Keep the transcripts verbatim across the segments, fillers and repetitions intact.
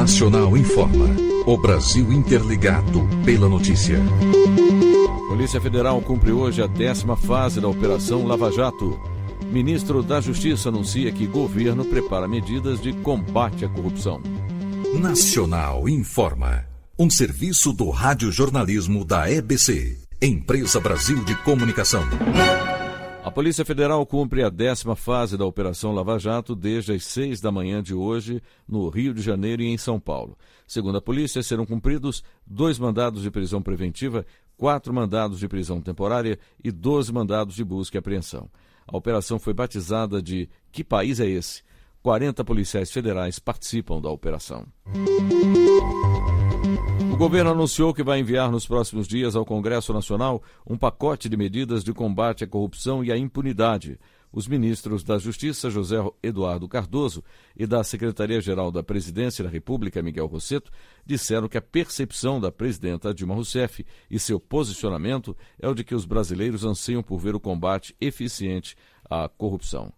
Nacional informa. O Brasil interligado pela notícia. Polícia Federal cumpre hoje a décima fase da Operação Lava Jato. Ministro da Justiça anuncia que governo prepara medidas de combate à corrupção. Nacional informa. Um serviço do radiojornalismo da E B C, Empresa Brasil de Comunicação. A Polícia Federal cumpre a décima fase da Operação Lava Jato desde as seis da manhã de hoje, no Rio de Janeiro e em São Paulo. Segundo a polícia, serão cumpridos dois mandados de prisão preventiva, quatro mandados de prisão temporária e doze mandados de busca e apreensão. A operação foi batizada de Que País é Esse? quarenta policiais federais participam da operação. O governo anunciou que vai enviar nos próximos dias ao Congresso Nacional um pacote de medidas de combate à corrupção e à impunidade. Os ministros da Justiça, José Eduardo Cardoso, e da Secretaria-Geral da Presidência da República, Miguel Rosseto, disseram que a percepção da presidenta Dilma Rousseff e seu posicionamento é o de que os brasileiros anseiam por ver o combate eficiente à corrupção.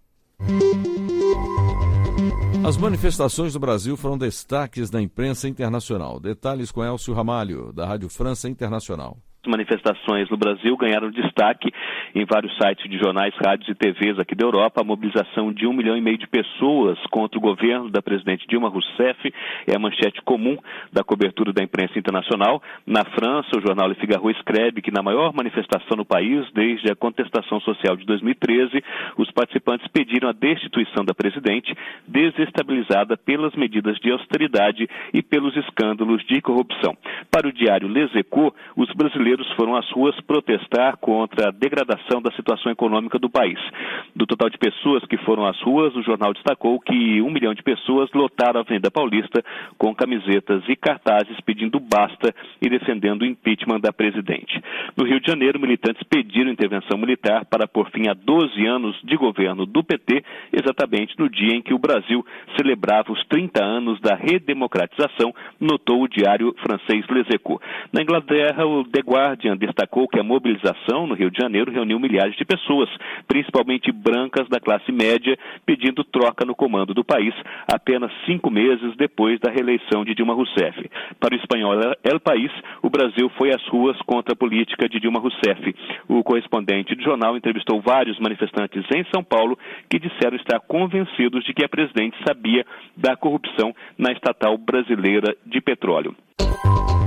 As manifestações do Brasil foram destaques na imprensa internacional. Detalhes com Elcio Ramalho, da Rádio França Internacional. As manifestações no Brasil ganharam destaque em vários sites de jornais, rádios e T Vs aqui da Europa. A mobilização de um milhão e meio de pessoas contra o governo da presidente Dilma Rousseff é a manchete comum da cobertura da imprensa internacional. Na França, o jornal Le Figaro escreve que na maior manifestação no país, desde a contestação social de dois mil e treze, os participantes pediram a destituição da presidente, desestabilizada pelas medidas de austeridade e pelos escândalos de corrupção. Para o diário Les Echos, os brasileiros foram às ruas protestar contra a degradação da situação econômica do país. Do total de pessoas que foram às ruas, o jornal destacou que um milhão de pessoas lotaram a Avenida Paulista com camisetas e cartazes pedindo basta e defendendo o impeachment da presidente. No Rio de Janeiro, militantes pediram intervenção militar para pôr fim a doze anos de governo do P T, exatamente no dia em que o Brasil celebrava os trinta anos da redemocratização, notou o diário francês Les Echos. Na Inglaterra, o The Guardian destacou que a mobilização no Rio de Janeiro reuniu milhares de pessoas, principalmente brancas da classe média, pedindo troca no comando do país, apenas cinco meses depois da reeleição de Dilma Rousseff. Para o espanhol El País, o Brasil foi às ruas contra a política de Dilma Rousseff. O correspondente do jornal entrevistou vários manifestantes em São Paulo que disseram estar convencidos de que a presidente sabia da corrupção na estatal brasileira de petróleo.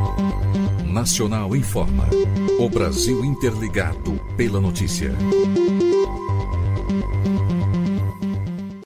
Nacional informa. O Brasil interligado pela notícia.